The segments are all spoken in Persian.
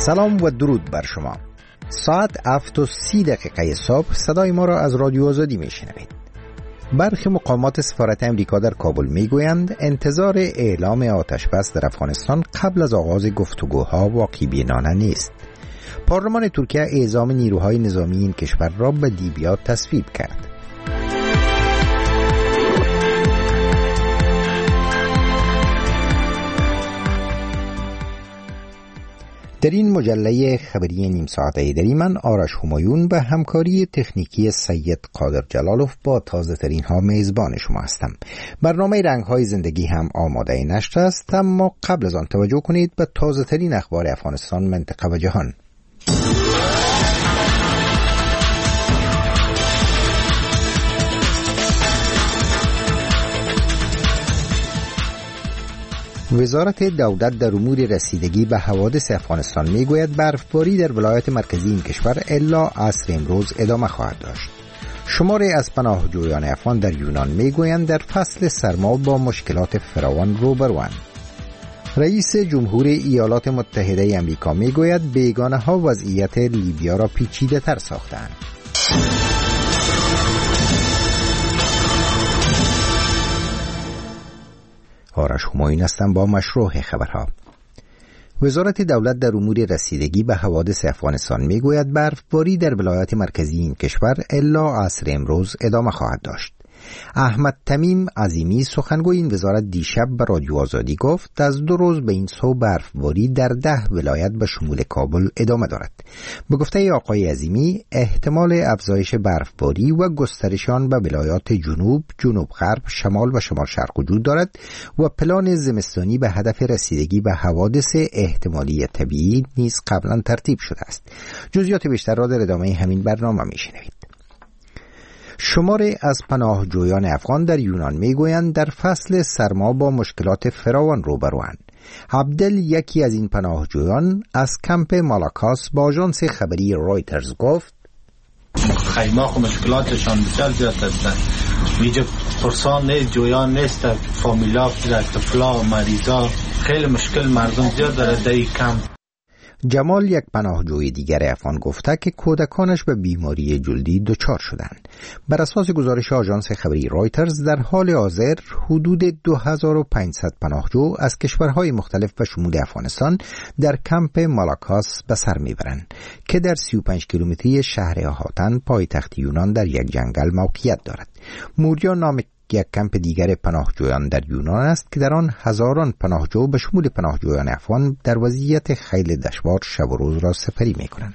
سلام و درود بر شما. ساعت 7:30 صبح صدای ما را از رادیو آزادی میشنوید. برخی مقامات سفارت امریکا در کابل میگویند انتظار اعلام آتش بس در افغانستان قبل از آغاز گفتگوها واقع بینانه نیست. پارلمان ترکیه اعزام نیروهای نظامی این کشور را به لیبیا تصویب کرد. در این مجله خبری نیم ساعته دری من آرش همایون به همکاری تکنیکی سید قادر جلالوف با تازه ترین ها میزبان شما هستم. برنامه رنگ های زندگی هم آماده نشر است، اما قبل از آن توجه کنید به تازه ترین اخبار افغانستان، منطقه و جهان. وزارت دولت در امور رسیدگی به حوادث افغانستان میگوید برفباری در ولایات مرکزی این کشور الا عصر امروز ادامه خواهد داشت. شماری از پناهجویان افغان در یونان میگویند در فصل سرما با مشکلات فراوان روبروند. رئیس جمهور ایالات متحده آمریکا میگوید بیگانه ها وضعیت لیبیا را پیچیده تر ساختند. آرش همایون هستم با مشروع خبرها. وزارت دولت در امور رسیدگی به حوادث افغانستان میگوید برفباری در ولایات مرکزی این کشور الا عصر امروز ادامه خواهد داشت. احمد تمیم عظیمی سخنگوی این وزارت دیشب به رادیو آزادی گفت از 2 روز به این سو برفباری در 10 ولایت به شمول کابل ادامه دارد. به گفته آقای عظیمی احتمال افزایش برفباری و گسترش آن به ولایات جنوب، جنوب غرب، شمال و شمال شرق وجود دارد و پلان زمستانی به هدف رسیدگی به حوادث احتمالی طبیعی نیز قبلا ترتیب شده است. جزئیات بیشتر را در ادامه همین برنامه میشنوید. شماری از پناهجویان افغان در یونان میگویند در فصل سرما با مشکلات فراوان روبروند. عبدل یکی از این پناهجویان از کمپ مالاکاس با آژانس خبری رویترز گفت خیمه و مشکلاتشان بسیار زیاد هستند. اینجا پرسان نیست، جویان نیست، فامیلا، طفلا، مریضا، خیلی مشکل مردم زیاد داره در این کمپ. جمال یک پناهجوی دیگر افغان گفته که کودکانش به بیماری جلدی دچار شدند. بر اساس گزارش آژانس خبری رویترز در حال حاضر حدود 2500 پناهجو از کشورهای مختلف به شمول افغانستان در کمپ مالاکاس به سر میبرند که در 35 کیلومتری شهر آهاتن پایتخت یونان در یک جنگل موقعیت دارد. موریا نام یک کمپ دیگر پناهجویان در یونان است که در آن هزاران پناهجو به شمول پناهجویان افغان در وضعیت خیلی دشوار شب و روز را سپری می‌کنند.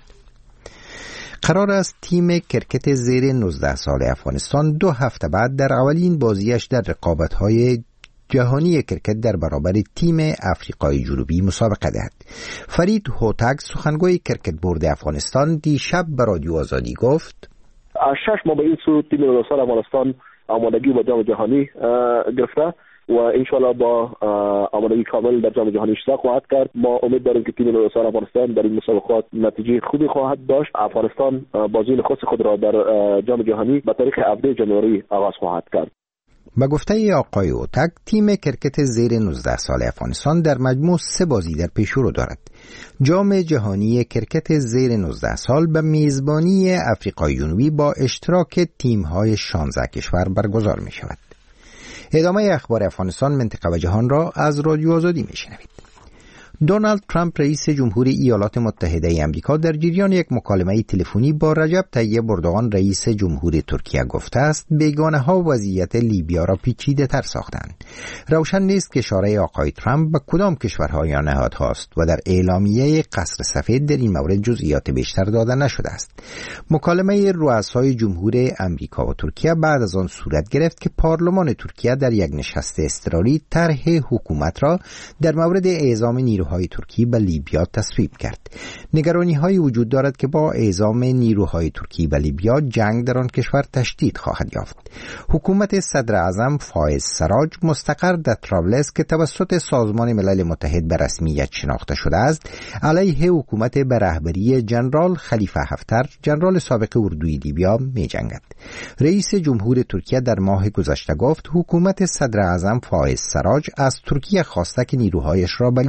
قرار است تیم کرکت زیر 19 سال افغانستان 2 هفته بعد در اولین بازیش در رقابت‌های جهانی کرکت در برابر تیم افریقای جنوبی مسابقه دهد. فرید هوتک سخنگوی کرکت بورد افغانستان دیشب به رادیو آزادی گفت: از 6 ماه به این سو تیم 19 سال افغانستان آمادگی با جام جهانی گرفته و انشالله با آمادگی کامل در جام جهانی اشتراک خواهد کرد. ما امید داریم که تیم 19 سال افغانستان در این مسابقات نتیجه خوبی خواهد داشت. افغانستان بازی نخست خود را در جام جهانی به تاریخ 7 ژانویه آغاز خواهد کرد. با گفته آقای اوتک تیم کرکت زیر 19 سال افغانستان در مجموع 3 بازی در پیش رو دارد. جام جهانی کرکت زیر 19 سال به میزبانی افریقای جنوبی با اشتراک تیم‌های 16 کشور برگزار می شود. ادامه اخبار افغانستان، منطقه و جهان را از رادیو آزادی می شنوید. دونالد ترامپ رئیس جمهوری ایالات متحده آمریکا در جریان یک مکالمه تلفنی با رجب طیب اردوغان رئیس جمهوری ترکیه گفته است بیگانه ها وضعیت لیبیا را پیچیده تر ساختند. روشن نیست که اشاره آقای ترامپ به کدام کشورها یا نهادهاست و در اعلامیه قصر سفید در این مورد جزئیات بیشتر داده نشده است. مکالمه رؤسای جمهور آمریکا و ترکیه بعد از آن صورت گرفت که پارلمان ترکیه در یک نشست اضطراری طرح حکومت را در مورد اعزام نیروهای ترکی به لیبیا تصویب کرد. نگرانی‌هایی وجود دارد که با اعزام نیروهای ترکی به لیبیا جنگ در آن کشور تشدید خواهد یافت. حکومت صدر اعظم فایز سراج مستقر در طرابلس که توسط سازمان ملل متحد به رسمیت شناخته شده است، علیه حکومت به رهبری جنرال خلیفه حفتر، جنرال سابق اردوی لیبیا می‌جنگد. رئیس جمهور ترکیه در ماه گذشته گفت حکومت صدر اعظم فایز سراج از ترکیه خواسته که نیروهایش را به لیبیا بفرستد.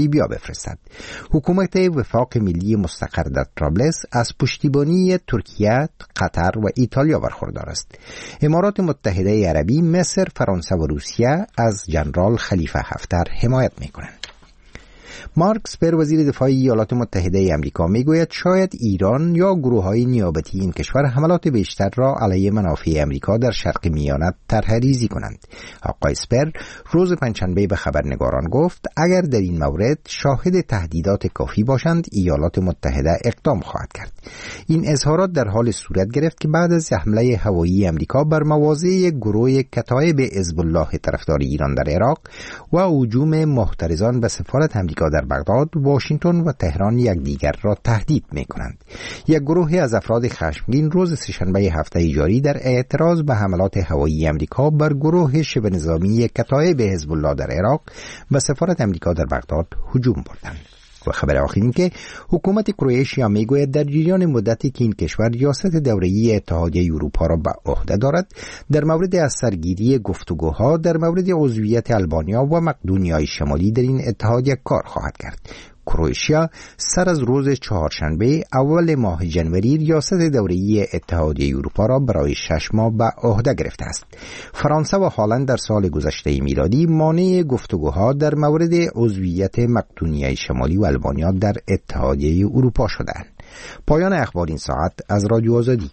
بفرستد. حکومت وفاق ملی مستقر در طرابلس از پشتیبانی ترکیه، قطر و ایتالیا برخوردار است. امارات متحده عربی، مصر، فرانسه و روسیه از جنرال خلیفه حفتر حمایت می‌کنند. مارک اسپر وزیر دفاع ایالات متحده امریکا میگوید شاید ایران یا گروه‌های نیابتی این کشور حملات بیشتر را علیه منافع امریکا در شرق میانه طرح‌ریزی کنند. آقای اسپر روز پنجشنبه به خبرنگاران گفت اگر در این مورد شاهد تهدیدات کافی باشند ایالات متحده اقدام خواهد کرد. این اظهارات در حال صورت گرفت که بعد از حمله هوایی امریکا بر مواضع گروه کتایب حزب الله طرفدار ایران در عراق و هجوم محترضان به سفارت امریکا در بغداد، واشنگتن و تهران یکدیگر را تهدید می‌کنند. یک گروه از افراد خشمگین روز سه‌شنبه هفته جاری در اعتراض به حملات هوایی امریکا بر گروه شبه نظامی کتایب حزب الله در عراق به سفارت امریکا در بغداد هجوم بردند. و خبر آخر این که حکومت کرواتیا میگوید در جریان مدتی که این کشور ریاست دوره‌ای اتحادیه اروپا را به عهده دارد در مورد از سرگیری گفتگوها در مورد عضویت آلبانیا و مقدونیای شمالی در این اتحادیه کار خواهد کرد. کرواتیا سر از روز چهارشنبه اول ماه جنوری ریاست دوره‌ای اتحادیه اروپا را برای 6 ماه به عهده گرفته است. فرانسه و هلند در سال گذشته میلادی مانع گفتگوها در مورد عضویت مقدونیای شمالی و آلبانیا در اتحادیه اروپا شدند. پایان اخبار این ساعت از رادیو آزادی.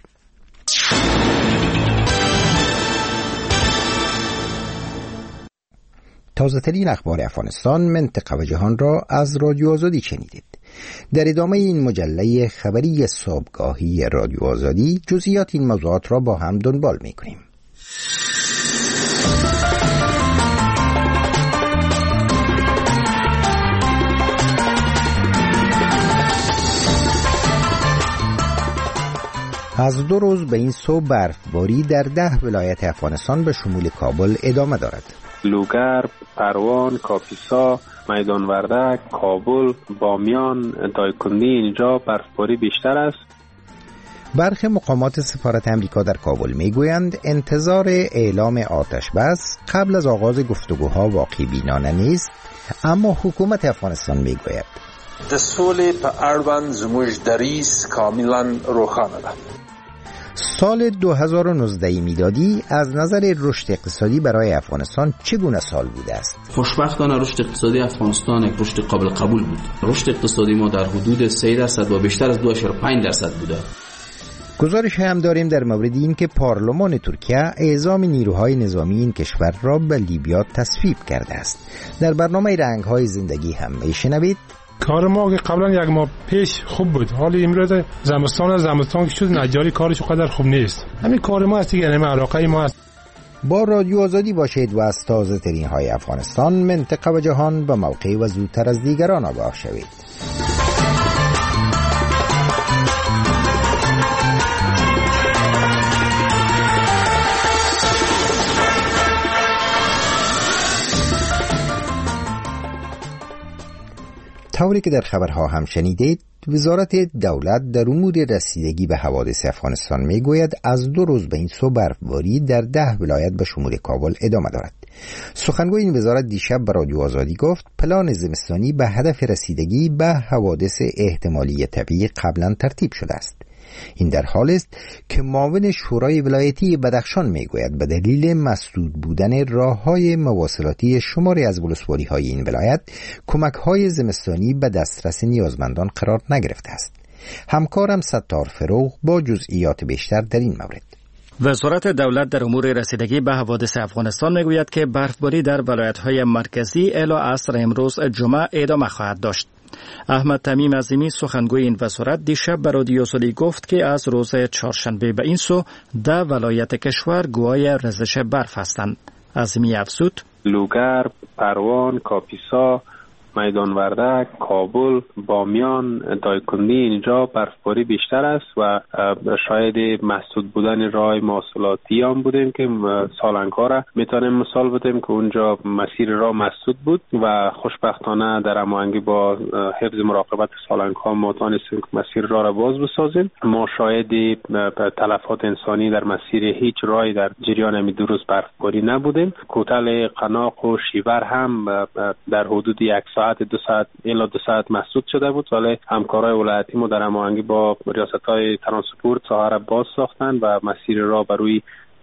تازه ترین اخبار افغانستان، منطقه و جهان را از رادیو آزادی شنیدید. در ادامه این مجله خبری صبحگاهی رادیو آزادی جزئیات این موضوعات را با هم دنبال می‌کنیم. از 2 روز به این سو برفباری در 10 ولایت افغانستان به شمول کابل ادامه دارد. لوگر، پروان، کاپیسا، میدان وردک، کابل، بامیان، دایکنی اینجا برفباری بیشتر است. برخی مقامات سفارت امریکا در کابل میگویند انتظار اعلام آتش بس قبل از آغاز گفتگوها واقع بینانه نیست، اما حکومت افغانستان میگوید د سولې په اړوند زموږ دریځ کاملا روښانه ده. سال 2019 میلادی از نظر رشد اقتصادی برای افغانستان چگونه سال بوده است؟ خوشبختانه رشد اقتصادی افغانستان یک رشد قابل قبول بود. رشد اقتصادی ما در حدود 3% و بیشتر از 2.5% بوده. گزارش هم داریم در مورد این که پارلمان ترکیه اعزام نیروهای نظامی این کشور را به لیبیا تصویب کرده است. در برنامه رنگ‌های زندگی هم میشنوید کار ما قبلا 1 ماه پیش خوب بود، حالا امروز زمستان که شد نجاری کارش قدر خوب نیست. همین کار ما است دیگه، همین علاقه ما است. با رادیو آزادی باشید و از تازه ترین های افغانستان، منطقه و جهان به موقع و زودتر از دیگران آگاه شوید. طوری که در خبرها هم شنیدید، وزارت دولت در امور رسیدگی به حوادث افغانستان میگوید از 2 روز به این سو برفباری در 10 ولایت به شمول کابل ادامه دارد. سخنگوی این وزارت دیشب به رادیو آزادی گفت پلان زمستانی به هدف رسیدگی به حوادث احتمالی طبیعی قبلا ترتیب شده است. این در حال است که معاون شورای ولایتی بدخشان میگوید به دلیل مسدود بودن راه‌های مواصلاتی شماری از ولسوالی‌های این ولایت کمک‌های زمستانی به دسترس نیازمندان قرار نگرفته است. همکارم ستار فروغ با جزئیات بیشتر در این مورد. وزارت دولت در امور رسیدگی به حوادث افغانستان میگوید که برفباری در ولایت‌های مرکزی الی عصر امروز جمعه ادامه خواهد داشت. احمد تمیم عظیمی سخنگوی این وزارت دیشب به رادیو آزادی گفت که از روز چهارشنبه به این سو 10 ولایت کشور گواه ریزش برف هستند. عظیمی افزود لوگر، پروان، کاپیسا، میدان وردک، کابل، بامیان، دایکنی اینجا برفباری بیشتر است و شاید مسدود بودن راه مواصلاتی هم بودیم که سالنگا میتونیم مثال بدیم که اونجا مسیر راه مسدود بود و خوشبختانه در هماهنگی با حفظ مراقبت سالنگا ما تونستیم که مسیر راه را باز بسازیم. ما شاید تلفات انسانی در مسیر هیچ راهی در جریان همین 2 روز برفباری نبودیم. کوتل قناق و شیور هم در حدود 100 ساعت 2 ساعت الی 2 ساعت مسدود شده بود، ولی همکارای ولایتی ما در هماهنگی با ریاست‌های ترانسپورت ساحه را باز ساختند و مسیر راه بر روی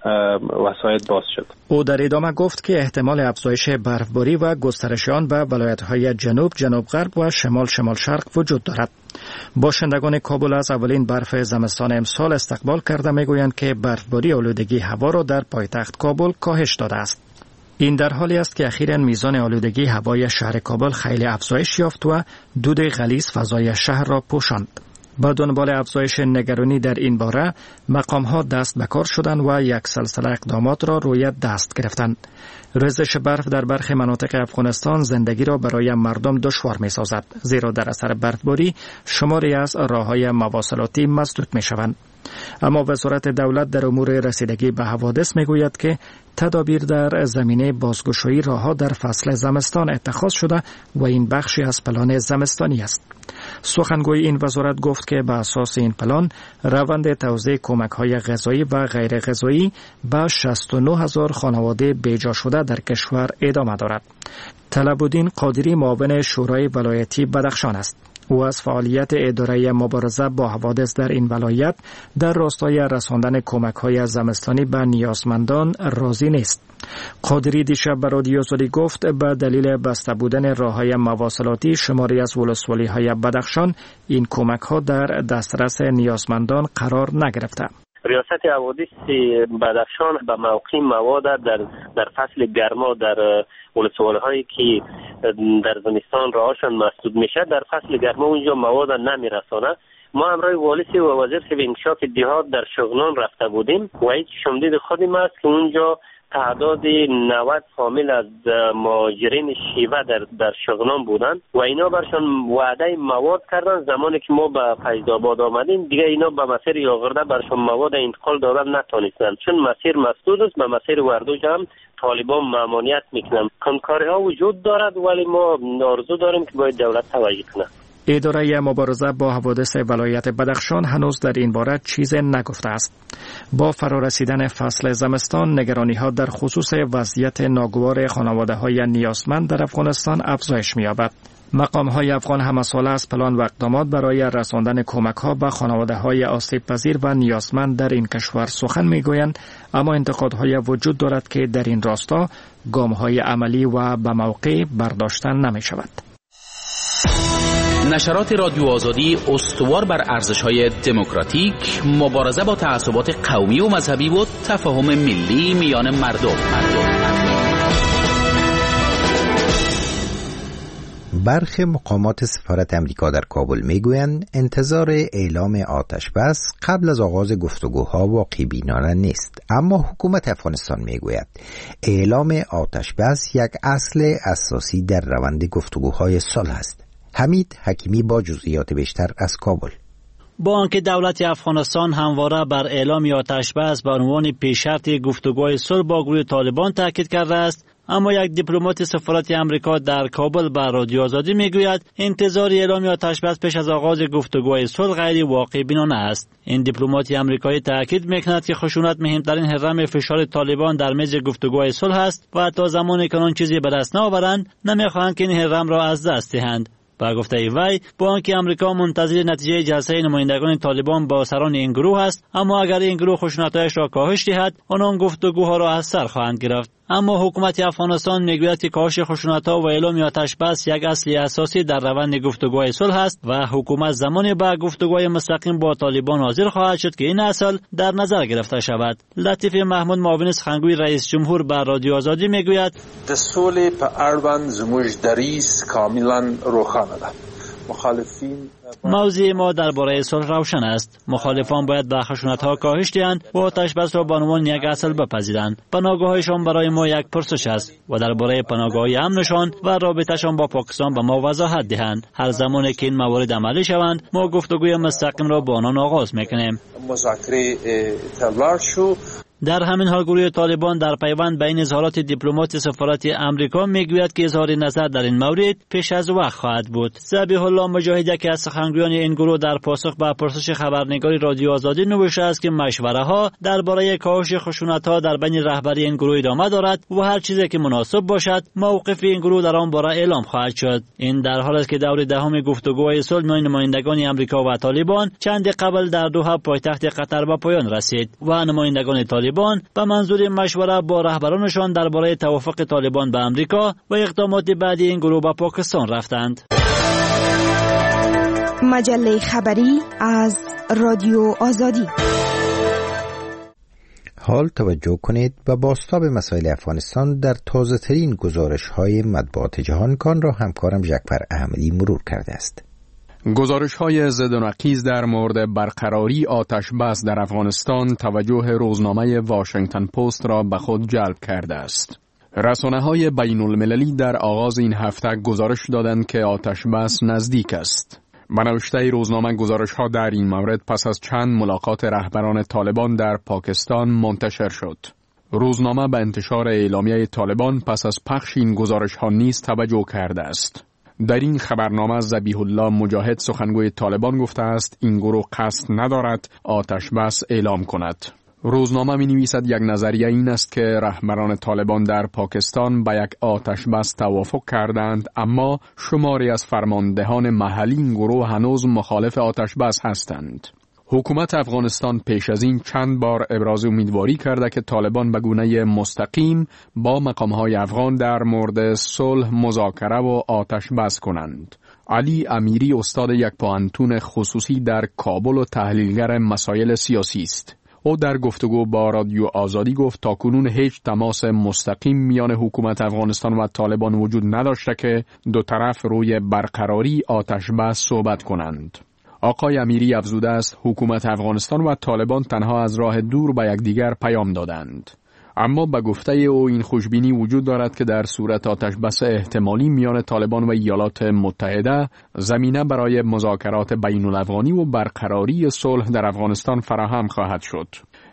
وسایط باز شد. او در ادامه گفت که احتمال افزایش برفباری و گسترش آن به ولایت‌های جنوب، جنوب غرب و شمال شمال شرق وجود دارد. باشندگان کابل از اولین برف زمستان امسال استقبال کرده میگویند که برفباری آلودگی هوا را در پایتخت کابل کاهش داده است. این در حالی است که اخیراً میزان آلودگی هوای شهر کابل خیلی افزایش یافت و دود غلیظ فضای شهر را پوشاند. با دنبال افزایش نگرانی در این باره، مقام‌ها دست به کار شدند و یک سلسله اقدامات را روی دست گرفتند. ریزش برف در برخی مناطق افغانستان زندگی را برای مردم دشوار می‌سازد، زیرا در اثر برفباری شماری از راه‌های مواصلاتی مسدود می‌شوند. اما وزارت دولت در امور رسیدگی به حوادث میگوید که تدابیر در زمینه بازگشایی راه‌ها در فصل زمستان اتخاذ شده و این بخشی از پلان زمستانی است. سخنگوی این وزارت گفت که به اساس این پلان روند توزیع کمک‌های غذایی و غیر غذایی به 69,000 خانواده بیجا شده در کشور ادامه دارد. طلب‌الدین قادری معاون شورای ولایتی بدخشان است. او از فعالیت اداره مبارزه با حوادث در این ولایت در راستای رساندن کمک‌های زمستانی به نیازمندان راضی نیست. قادری دیشب به رادیو آزادی گفت به دلیل بسته بودن راه‌های مواصلاتی شماری از ولسوالی‌های بدخشان این کمک‌ها در دسترس نیازمندان قرار نگرفته. ریاست حوادث بدخشان به موقع مواد در فصل گرما در ولسوالی‌هایی که در زمستان راهشان مسدود میشه در فصل گرما اونجا مواد نمیرسانه. ما همراه والی و وزیر انکشاف دهات در شغنان رفته بودیم و هیچ شمدید خودم است که اونجا تعداد 90 فامیل از مهاجرین شیوه در شغنان بودند و اینا برشان وعده مواد کردن. زمانی که ما به فیض‌آباد آمدیم دیگه اینا به مسیر آورده برشان مواد انتقال دادن نتونستند، چون مسیر مسدود است. به مسیر وردوج هم طالبان ممانعت میکنن. کنکاری ها وجود دارد ولی ما آرزو داریم که باید دولت توجه کنه. اداره مبارزه با حوادث ولایت بدخشان هنوز در این باره چیزی نگفته است. با فرارسیدن فصل زمستان نگرانی‌ها در خصوص وضعیت ناگوار خانواده‌های نیازمند در افغانستان افزایش می‌یابد. مقام‌های افغان همساله از پلان و اقدامات برای رساندن کمک‌ها به خانواده‌های آسیب‌پذیر و نیازمند در این کشور سخن می‌گویند، اما انتقادهای وجود دارد که در این راستا گام‌های عملی و به موقع برداشته نمی‌شود. نشرات رادیو آزادی استوار بر ارزش‌های دموکراتیک، مبارزه با تعصبات قومی و مذهبی و تفاهم ملی میان مردم. برخی مقامات سفارت امریکا در کابل میگویند انتظار اعلام آتش بس قبل از آغاز گفتگوها واقع بینانه نیست، اما حکومت افغانستان میگوید اعلام آتش بس یک اصل اساسی در روند گفتگوهای صلح است. حمید حکیمی با جزئیات بیشتر از کابل. با آنکه دولت افغانستان همواره بر اعلام آتش بس به عنوان پیش‌شرط گفتگوهای صلح با گروه طالبان تاکید کرده است، اما یک دیپلمات سفارت آمریکا در کابل به رادیو آزادی میگوید انتظار اعلام آتش بس پیش از آغاز گفتگوهای صلح غیر واقع بینانه است. این دیپلمات آمریکایی تاکید میکند که خشونت مهمترین حرم فشار طالبان در میز گفتگوهای صلح است و تا زمانی که آن چیزی به دست نآورند نمیخواهند که این حرم را از دست دهند. با گفته وی با آنکه آمریکا منتظر نتیجه جلسه نمایندگان طالبان با سران این گروه است، اما اگر این گروه خشونت‌هایش را کاهش دهد آنان گفتگوها را از سر خواهند گرفت. اما حکومت افغانستان میگوید که کاهش خشونت‌ها و اعلام آتش بس یک اصل اساسی در روند گفتگوهای صلح است و حکومت زمانی به گفتگوهای مستقیم با طالبان حاضر خواهد شد که این اصل در نظر گرفته شود. لطیف محمود معاون سخنگوی رئیس جمهور به رادیو آزادی میگوید د سولې په اړوند زموږ دریځ کاملا روښانه ده. موضوع ما درباره صلح روشن است. مخالفان باید به خشونت‌ها کاهش دهند و آتش بس را به عنوان یک اصل بپذیرند. پناهگاهشان برای ما یک پرسش است و درباره پناهگاهی امنشان و رابطه‌شان با پاکستان به ما وضاحت دهند. هر زمانی که این موارد عملی شوند ما گفتگوی مستقیم را با آنان آغاز می‌کنیم. مذاکره تلار شو در همین حال گروه طالبان در پیوند بین اظهارات دیپلمات سفارت آمریکا میگوید که اظهار نظر در این مورد پیش از وقت خواهد بود. ذبیح الله مجاهد که از سخنگویان این گروه در پاسخ به پرسش خبرنگار رادیو آزادی نوشته است که مشوره ها درباره کاهش خشونت ها در بین رهبری این گروه ادامه دارد و هر چیزی که مناسب باشد موقف این گروه در آن باره اعلام خواهد شد. این در حالی است که دور دهم گفتگوهای صلح میان نمایندگان آمریکا و طالبان چند قبل در دوحه پایتخت قطر به پایان رسید و نمایندگان طالبان به منظور مشوره با رهبرانشان درباره توافق طالبان به آمریکا و اقدامات بعدی این گروه به پاکستان رفتند. مجله خبری از رادیو آزادی. حال توجه کنید و بازتاب مسائل افغانستان در تازه ترین گزارش های مطبوعات جهان کان را همکارم ژکفر احمدی مرور کرده است. گزارش‌های ضد و نقیض در مورد برقراری آتش بس در افغانستان توجه روزنامه واشنگتن پست را به خود جلب کرده است. رسانه‌های بین‌المللی در آغاز این هفته گزارش دادند که آتش بس نزدیک است. به نوشته روزنامه گزارش‌ها در این مورد پس از چند ملاقات رهبران طالبان در پاکستان منتشر شد. روزنامه به انتشار اعلامیه طالبان پس از پخش این گزارش‌ها نیز توجه کرده است. در این خبرنامه ذبیح الله مجاهد سخنگوی طالبان گفته است این گروه قصد ندارد آتش بس اعلام کند. روزنامه می نویسد یک نظریه این است که رهبران طالبان در پاکستان به یک آتش بس توافق کردند، اما شماری از فرماندهان محلی این گروه هنوز مخالف آتش بس هستند. حکومت افغانستان پیش از این چند بار ابراز امیدواری کرده که طالبان به گونه مستقیم با مقام‌های افغان در مورد صلح مذاکره و آتش بس کنند. علی امیری استاد یک پوهنتون خصوصی در کابل و تحلیلگر مسائل سیاسی است. او در گفتگو با رادیو آزادی گفت تاکنون هیچ تماس مستقیم میان حکومت افغانستان و طالبان وجود نداشته که دو طرف روی برقراری آتش بس صحبت کنند. آقای امیری افزوده است حکومت افغانستان و طالبان تنها از راه دور به یکدیگر پیام دادند. اما به گفته او این خوشبینی وجود دارد که در صورت آتش بس احتمالی میان طالبان و ایالات متحده زمینه برای مذاکرات بین الافغانی و برقراری صلح در افغانستان فراهم خواهد شد.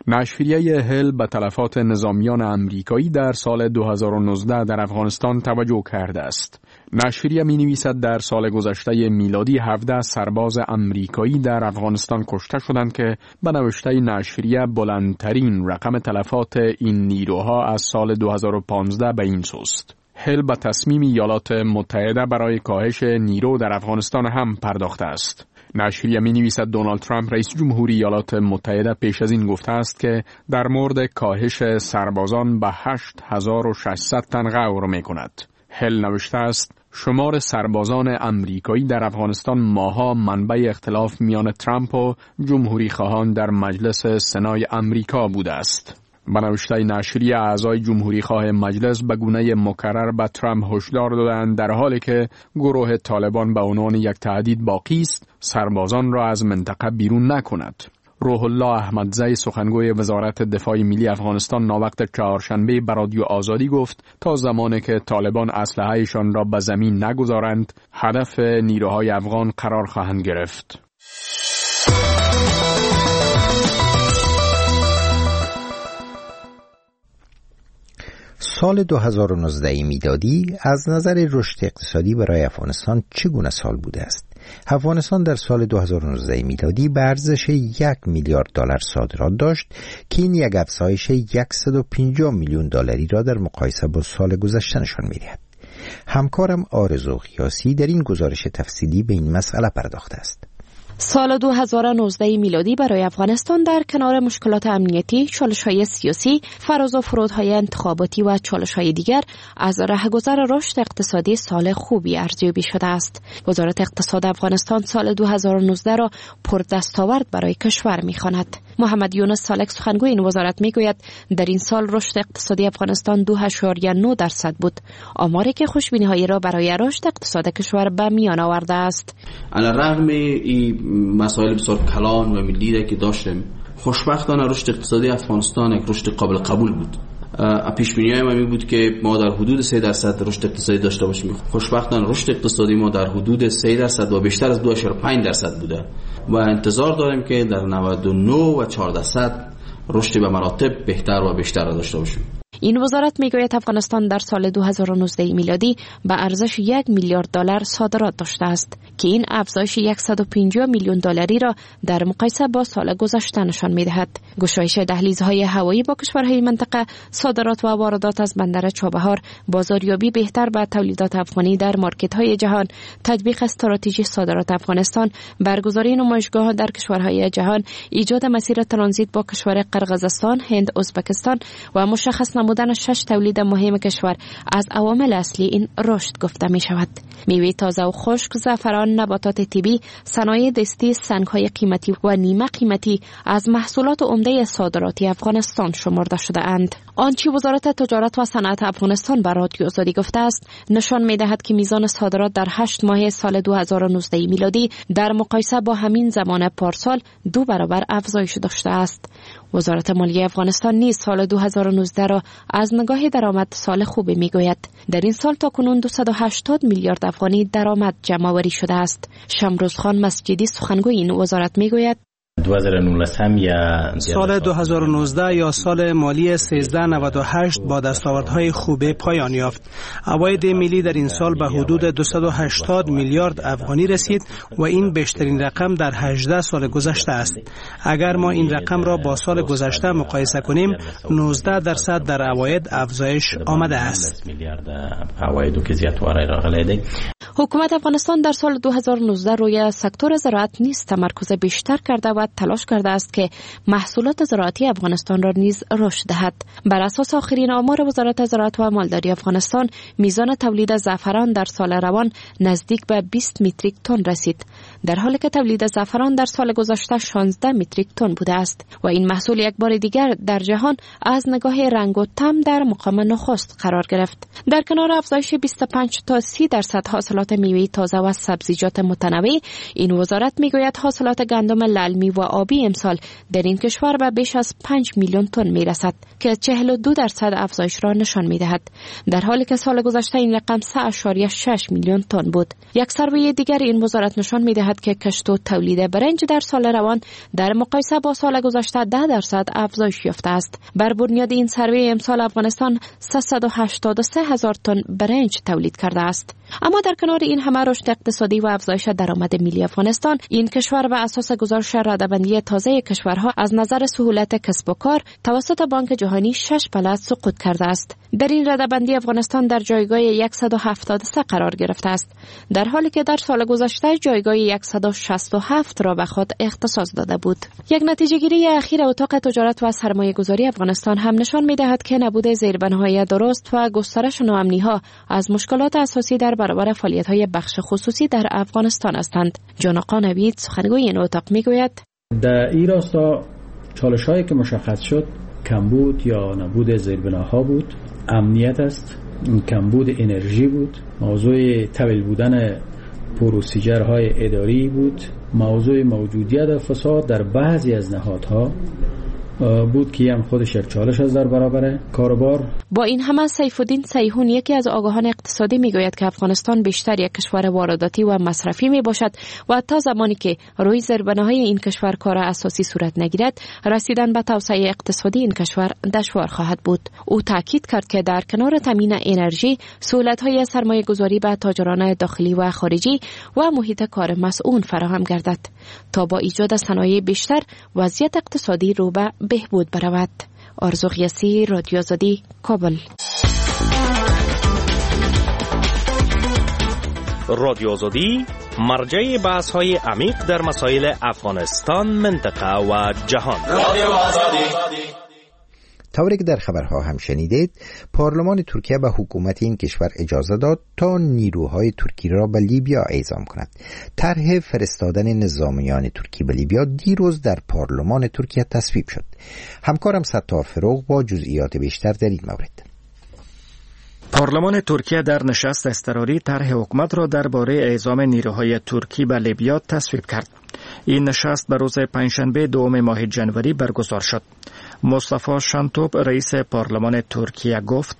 نشریه هل به تلفات نظامیان امریکایی در سال 2019 در افغانستان توجه کرده است. نشریه می نویسد در سال گذشته میلادی 17 سرباز امریکایی در افغانستان کشته شدند که به نوشته نشریه بلندترین رقم تلفات این نیروها از سال 2015 به این سوست. هل به تصمیم ایالات متحده برای کاهش نیرو در افغانستان هم پرداخته است. نشریه می نویسد دونالد ترامپ رئیس جمهوری ایالات متحده پیش از این گفته است که در مورد کاهش سربازان به 8600 تن غور می کند. هل نوشته است شمار سربازان امریکایی در افغانستان ماها منبع اختلاف میان ترامپ و جمهوری خواهان در مجلس سنای امریکا بوده است. به نوشته نشریه اعضای جمهوری خواه مجلس به گونه مکرر به ترامپ هشدار دادند در حالی که گروه طالبان به عنوان یک تهدید باقی است سربازان را از منطقه بیرون نکند. روح الله احمدزی سخنگوی وزارت دفاع ملی افغانستان ناوقت چهارشنبه به رادیو آزادی گفت تا زمانی که طالبان اسلحه‌شان را به زمین نگذارند هدف نیروهای افغان قرار خواهند گرفت. سال 2019 میلادی از نظر رشد اقتصادی برای افغانستان چگونه سال بوده است؟ افغانستان در سال 2019 میلادی به ارزش 1 میلیارد دلار صادرات داشت که این یک افزایش 150 میلیون دلاری را در مقایسه با سال گذشته نشان می‌دهد. همکارم آرزو قیاسی در این گزارش تفصیلی به این مسئله پرداخته است. سال 2019 میلادی برای افغانستان در کنار مشکلات امنیتی، چالش‌های سیاسی، فراز و فرودهای انتخاباتی و چالش‌های دیگر از رهگذر رشد اقتصادی سال خوبی ارزیابی شده است. وزارت اقتصاد افغانستان سال 2019 را پردستاورد برای کشور می‌خواند. محمد یونس سالک سخنگوی این وزارت میگوید در این سال رشد اقتصادی افغانستان 2.9% بود، آماری که خوشبینی‌هایی را برای رشد اقتصاد کشور به میان آورده است. علی‌رغم این مسائل بسیار کلان و ملی که داشتیم، خوشبختانه رشد اقتصادی افغانستان یک رشد قابل قبول بود. پیش‌بینی‌های ما می بود که ما در حدود 3% رشد اقتصادی داشته باشیم. خوشبختانه رشد اقتصادی ما در حدود 3% و بیشتر از 2.5% بوده و انتظار داریم که در 99 و 4% رشد به مراتب بهتر و بیشتر داشته باشیم. این وزارت میگوید افغانستان در سال 2019 میلادی به ارزش 1 میلیارد دلار صادرات داشته است که این افزایش 150 میلیون دلاری را در مقایسه با سال گذشته نشان میدهد. گشایش دهلیزهای هوایی با کشورهای منطقه، صادرات و واردات از بندر چابهار، بازاریابی بهتر به تولیدات افغانی در مارکت‌های جهان، تطبیق استراتژی صادرات افغانستان، برگزاری نمایشگاه‌ها در کشورهای جهان، ایجاد مسیر ترانزیت با کشور قرقیزستان، هند، ازبکستان و مشخص نمودن 6 تولید مهم کشور از عوامل اصلی این رشد گفته می شود. میوه تازه و خشک، زعفران، نباتات طبی، صنایع دستی، سنگ‌های قیمتی و نیمه قیمتی از محصولات عمده صادراتی افغانستان شمرده شده اند. آنچه وزارت تجارت و صنعت افغانستان به رادیو آزادی گفته است نشان می دهد که میزان صادرات در 8 ماه سال 2019 میلادی در مقایسه با همین زمان پارسال 2 برابر افزایش داشته است. وزارت مالیه افغانستان نیز سال 2019 را از نگاه درآمد سال خوبی میگوید. در این سال تاکنون 280 میلیارد افغانی درآمد جمع‌آوری شده است. شمروز خان مسجدی سخنگوی این وزارت میگوید سال 2019 یا سال مالی 1398 با دستاوردهای خوب پایان یافت. عواید ملی در این سال به حدود 280 میلیارد افغانی رسید و این بیشترین رقم در 18 سال گذشته است. اگر ما این رقم را با سال گذشته مقایسه کنیم 19% در عواید افزایش آمده است. حکومت افغانستان در سال 2019 روی سکتور زراعت نیز تمرکز بیشتر کرده و تلاش کرده است که محصولات زراعتی افغانستان را نیز رشد دهد. بر اساس آخرین آمار وزارت زراعت و مالداری افغانستان، میزان تولید زعفران در سال روان نزدیک به 20 متریک تن رسید، در حالی که تولید زعفران در سال گذشته 16 متریک تن بوده است و این محصول یک بار دیگر در جهان از نگاه رنگ و طعم در مقام نخست قرار گرفت. در کنار افزایش 25 تا 30% حاصلات میوه تازه و سبزیجات متنوع، این وزارت میگوید حاصلات گندم للمی و آبی امسال در این کشور به بیش از 5 میلیون تن میرسد که 42% افزایش را نشان میدهد، در حالی که سال گذشته این رقم 3.6 میلیون تن بود. یک سروی دیگر این وزارت نشان میدهد که کشت و تولید برنج در سال روان در مقایسه با سال گذشته 10% افزایش یافته است. بر بنیاد این سروی امسال افغانستان 383,000 تن برنج تولید کرده است. اما در کنار این همه رشد اقتصادی و افزایش درآمد ملی افغانستان، این کشور بر اساس گزارش رده‌بندی تازه کشورها از نظر سهولت کسب و کار توسط بانک جهانی 6 پله سقوط کرده است. در این رده‌بندی افغانستان در جایگاه 173 قرار گرفته است، در حالی که در سال گذشته جایگاه 167 را به خود اختصاص داده بود. یک نتیجه گیری اخیر اتاق تجارت و سرمایه گذاری افغانستان هم نشان می دهد که نبود زیربناهای درست و گسترش ناامنی‌ها از مشکلات اساسی در برابر فعالیت‌های بخش خصوصی در افغانستان هستند. جان آقا نوید سخنگوی این اتاق میگوید در این راستا چالش‌هایی که مشخص شد کمبود یا نبود زیربناها بود، امنیت است، کمبود انرژی بود، موضوع طویل بودن پروسیجرهای اداری بود، موضوع موجودیت فساد در بعضی از نهادها بود که هم خودش یک چالش از در برابر کاروبار. با این همه سیف الدین سیحون یکی از آگاهان اقتصادی میگوید که افغانستان بیشتر یک کشور وارداتی و مصرفی می باشد و تا زمانی که روی زیربناهای این کشور کار اساسی صورت نگیرد رسیدن به توسعه اقتصادی این کشور دشوار خواهد بود. او تاکید کرد که در کنار تامین انرژی، سهولت‌های سرمایه‌گذاری به تاجران داخلی و خارجی و محیط کار مسئول فراهم گردد تا با ایجاد صنایع بیشتر وضعیت اقتصادی رو به بهبود برود. آرزو قیاسی، رادیو آزادی، کابل. رادیو آزادی مرجع بحث‌های عمیق در مسائل افغانستان، منطقه و جهان. رادیو آزادی. طوری که در خبرها هم شنیدید، پارلمان ترکیه به حکومت این کشور اجازه داد تا نیروهای ترکی را به لیبیا اعزام کند. طرح فرستادن نظامیان ترکی به لیبیا دیروز در پارلمان ترکیه تصویب شد. همکارم ستار فروغ با جزئیات بیشتر در این مورد. پارلمان ترکیه در نشست اضطراری طرح حکومت را درباره اعزام نیروهای ترکی به لیبیا تصویب کرد. این نشست به روز پنجشنبه 2 ماه جنوری برگزار شد. مصطفی شنتوب رئیس پارلمان ترکیه گفت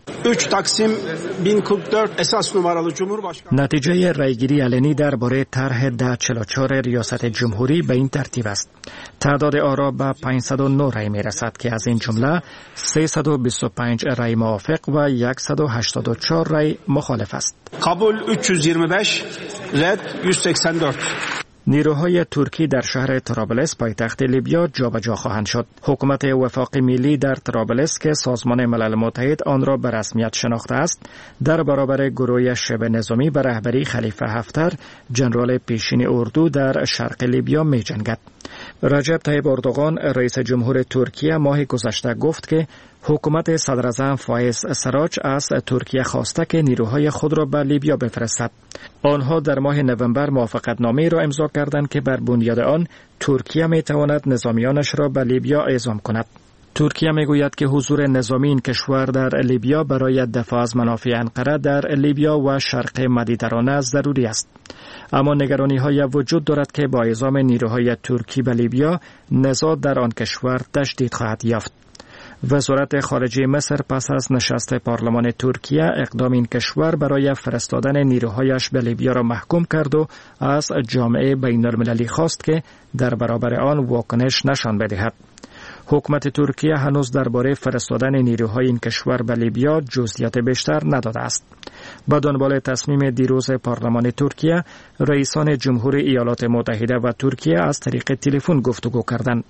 نتیجه رایگیری علنی درباره طرح 1044 ریاست جمهوری به این ترتیب است. تعداد آرا به 509 رای می رسد که از این جمله 325 رای موافق و 184 رای مخالف است. قبول 325 رد 184. نیروهای ترکی در شهر طرابلس پایتخت لیبیا جابجا خواهند شد. حکومت وفاق ملی در طرابلس که سازمان ملل متحد آن را به رسمیت شناخته است، در برابر گروه شبه نظامی به رهبری خلیفه حفتر، ژنرال پیشین اردو در شرق لیبیا می جنگد. رجب طیب اردوغان رئیس جمهور ترکیه ماه گذشته گفت که حکومت صدراعظم فایز سراج از ترکیه خواسته که نیروهای خود را به لیبیا بفرستد. آنها در ماه نوامبر موافقتنامه را امضا کردند که بر بنیاد آن ترکیه می تواند نظامیانش را به لیبیا اعزام کند. ترکیه می گوید که حضور نظامی این کشور در لیبیا برای دفاع از منافع انقره در لیبیا و شرق مدیترانه ضروری است. اما نگرانی های وجود دارد که با اعزام نیروهای ترکی به لیبیا نزاع در آن کشور تشدید خواهد یافت. وزارت خارجه مصر پس از نشست پارلمان ترکیه اقدام این کشور برای فرستادن نیروهایش به لیبیا را محکوم کرد و از جامعه بین المللی خواست که در برابر آن واکنش نشان بدهد. حکومت ترکیه هنوز درباره فرستادن نیروهای این کشور به لیبیا جزئیات بیشتر نداده است. با دنبال تصمیم دیروز پارلمان ترکیه، رئیسان جمهور ایالات متحده و ترکیه از طریق تلفن گفتگو کردند.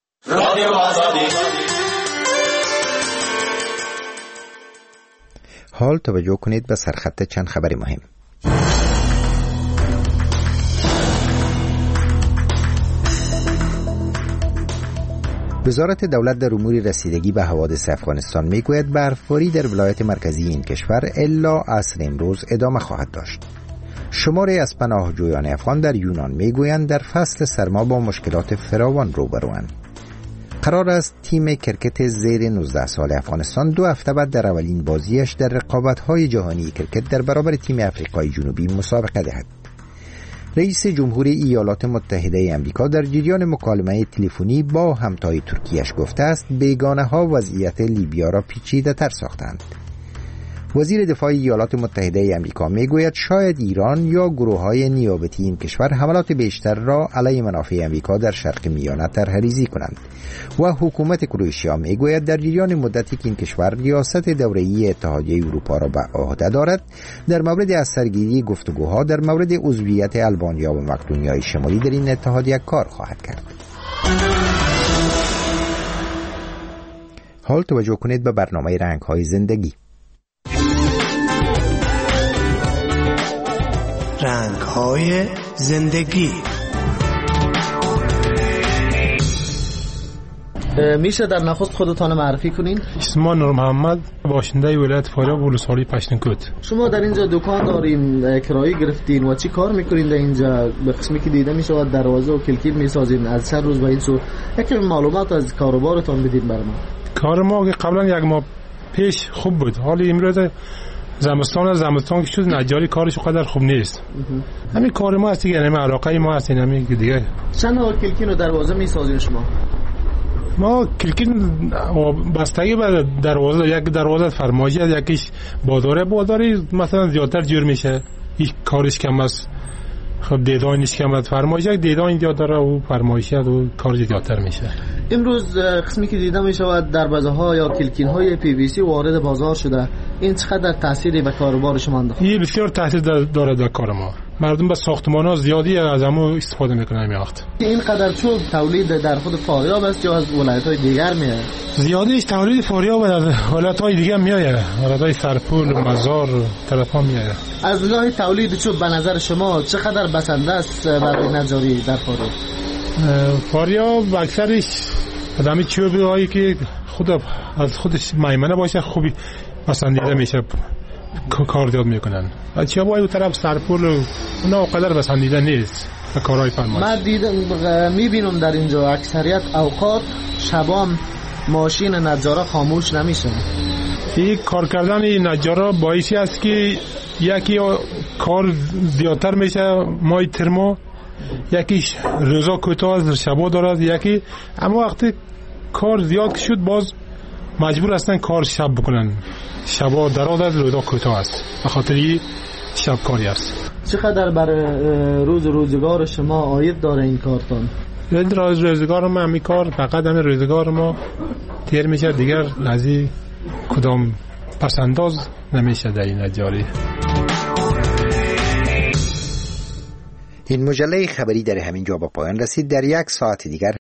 حال توجه کنید به سرخط چند خبر مهم. وزارت دولت در امور رسیدگی به حوادث افغانستان میگوید برفباری در ولایت مرکزی این کشور الا عصر امروز ادامه خواهد داشت. شماری از پناهجویان افغان در یونان میگویند در فصل سرما با مشکلات فراوان روبروند. قرار است تیم کرکت زیر 19 سال افغانستان 2 هفته بعد در اولین بازیش در رقابت‌های جهانی کرکت در برابر تیم آفریقای جنوبی مسابقه دهد. رئیس جمهور ایالات متحده آمریکا در جریان مکالمه تلفنی با همتای ترکیه‌اش گفته است بیگانه‌ها وضعیت لیبیا را پیچیده‌تر ساختند. وزیر دفاع ایالات متحده آمریکا میگوید شاید ایران یا گروه‌های نیابتی این کشور حملات بیشتر را علیه منافع آمریکا در شرق میانه طرح‌ریزی کنند و حکومت کرواتیا میگوید در جریان مدتی که این کشور ریاست دوره‌ای اتحادیه اروپا را به عهده دارد در مورد از سرگیری گفتگوها در مورد عضویت آلبانیا و مقدونیای شمالی در این اتحادیه کار خواهد کرد. حال توجه کنید به برنامه رنگ‌های زندگی. رنگ‌های زندگی. میشه در نخست خودتان معرفی کنین؟ اسم نور محمد، باشنده ولایت فاریاب ولسوالی پشتونکوت. شما در اینجا دکان دارین، کرایه گرفتین و چی کار میکنین در اینجا؟ به قسمی که دیده میشه دروازه و کلکیل میسازین، از چند روز به این سو یکم معلومات از کاروبارتان بدین برام. کار ما قبلا یک ماه پیش خوب بود، حالا امروز زمستان که شد نجاری کارش قدر خوب نیست. همین کار ما هست دیگه، همین علاقه ما هست، همین دیگه. چند نوع کلکین و دروازه میسازین شما؟ ما کلکین بستگی به دروازه، یک دروازه فرمایشی، یکیش باداری مثلا زیادتر جور میشه، این کارش کم است. خب دیدانش کم است، فرمایش یک دیدان زیاد داره و فرمایشی و کار زیادتر میشه. امروز قسمی که دیده میشه در بازارها یا کلکین های پی وی سی وارد بازار شده، این چقدر تأثیری به کاروبار شما انداخته؟ این بسیار تاثیر داره در کار ما. مردم به ساختمان‌ها زیادی از همون استفاده میکنن این وقت. این قدر چوب تولید در خود فاریاب است یا از ولایت‌های دیگر میاد؟ زیادیش تولید فاریاب از ولایت‌های دیگر میاد، ولایت‌های سرپول، مزار، طرفا میاد. از نگاه تولید چوب به نظر شما چقدر بسنده است برای نجاری در فاریاب؟ فاریاب اکثرش آدمی چوبایی که از خودش میمنه باشه خوبی پسندیده میشه، کار زیاد میکنن. چه باید طرف سرپول و اونا قدر پسندیده نیست کارهای فرمایش. من دیدم میبینم در اینجا اکثریت اوقات شبام ماشین نجارا خاموش نمیشه. این کار کردن این نجارا باعثی است که یکی کار زیادتر میشه مای ترمو، یکیش روزا کوتاه از شبا دارد، یکی اما وقتی کار زیاد شد باز مجبور هستن کار شب بکنن. شبا دراز است، روزا کوتاه است، به خاطر این شب کاری است. چقدر برای روزگار شما عاید داره این کارتان؟ روزگار ما همین کار فقط همین روزگار ما تیر میشه، دیگر از این کدام پسنداز نمیشه در این جاری. این مجله خبری در همین جا با پایان رسید. در یک ساعت دیگر